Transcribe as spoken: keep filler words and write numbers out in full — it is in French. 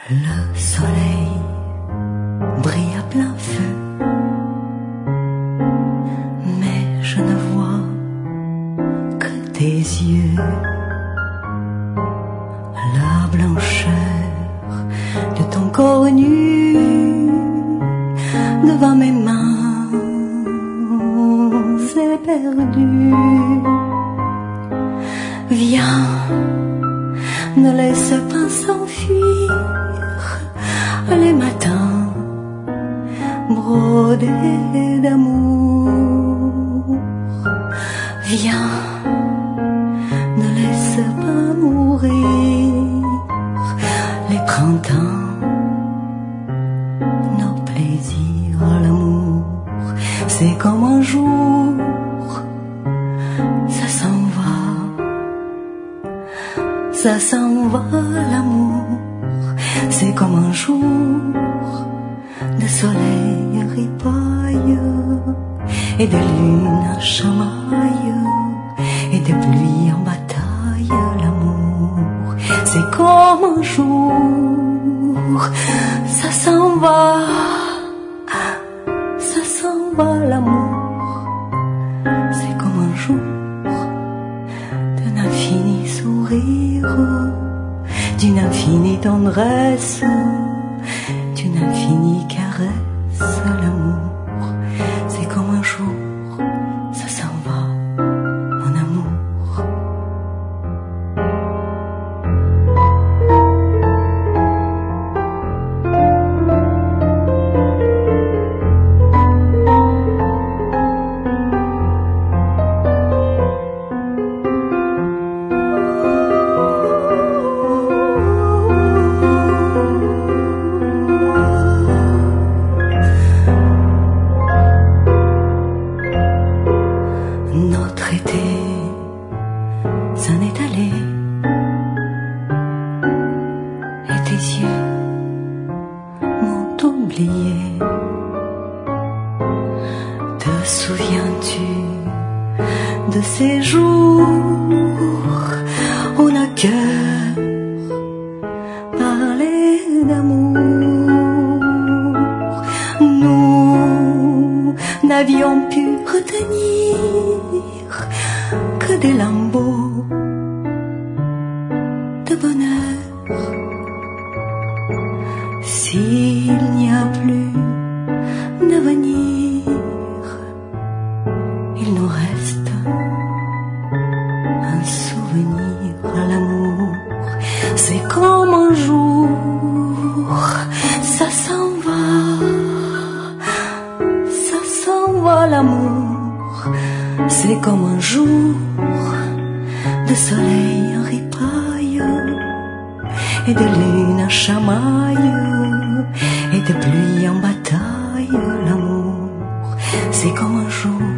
Le soleil brille à plein feu, mais je ne vois que tes yeux. La blancheur de ton corps nu devant mes mains est perdue. Viens, ne laisse pas s'enfuir les matins brodés d'amour. Viens, ne laisse pas mourir les printemps, nos plaisirs, l'amour. C'est comme un jour, ça s'en va, ça s'en va l'amour. C'est comme un jour de soleil ripaille et de lune chamaille et de pluie en bataille. L'amour, c'est comme un jour, ça s'en va, ça s'en va l'amour. C'est comme un jour d'un infini sourire, d'une infinie tendresse, d'une infinie caresse. L'amour, c'est comme un jour, ça s'en va, mon amour. Notre été s'en est allé et tes yeux m'ont oublié. Te souviens-tu de ces jours où nos cœurs parlaient d'amour? Nous n'avions pu retenir que des lambeaux de bonheur. S'il n'y a plus d'avenir, il nous reste un souvenir. L'amour, c'est comme un jour, ça s'en va, ça s'en va l'amour. C'est comme un jour de soleil en ripaille et de lune en chamaille et de pluie en bataille. L'amour, c'est comme un jour,